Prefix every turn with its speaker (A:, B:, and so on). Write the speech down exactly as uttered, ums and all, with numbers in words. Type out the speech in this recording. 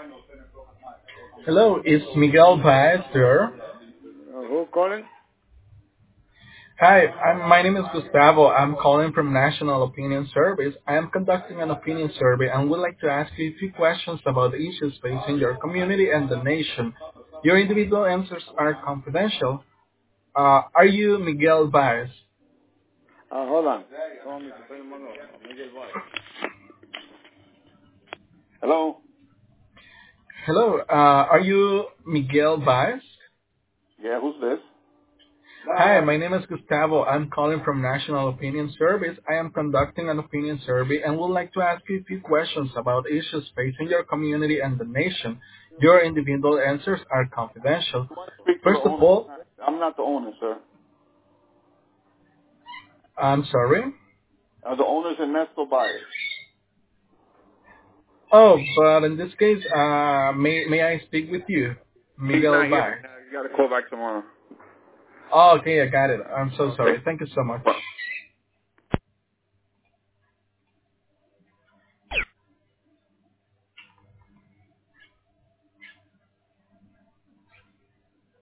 A: Hello, is Miguel Baez there?
B: Uh, who calling?
A: Hi, I'm, my name is Gustavo. I'm calling from National Opinion Service. I am conducting an opinion survey and would like to ask you a few questions about the issues facing your community and the nation. Your individual answers are confidential. Uh, are you Miguel Baez?
B: Uh, hold on. Call me to pay him on- I'll make it right. Hello?
A: Hello, uh, are you Miguel Baez?
B: Yeah, who's this?
A: Hi, my name is Gustavo. I'm calling from National Opinion Service. I am conducting an opinion survey and would like to ask you a few questions about issues facing your community and the nation. Your individual answers are confidential.
B: You want to speak to the
A: First of
B: owner? I'm
A: all,
B: not, I'm not the owner, sir.
A: I'm sorry.
B: Uh, the owner's Ernesto Baez.
A: Oh, but in this case, uh, may, may I speak with you,
B: He's
A: Miguel
B: not here
A: Baez?
B: right now. You got to call back tomorrow.
A: Oh, okay, I got it. I'm so
B: Okay.
A: sorry. Thank you so much.
B: Well,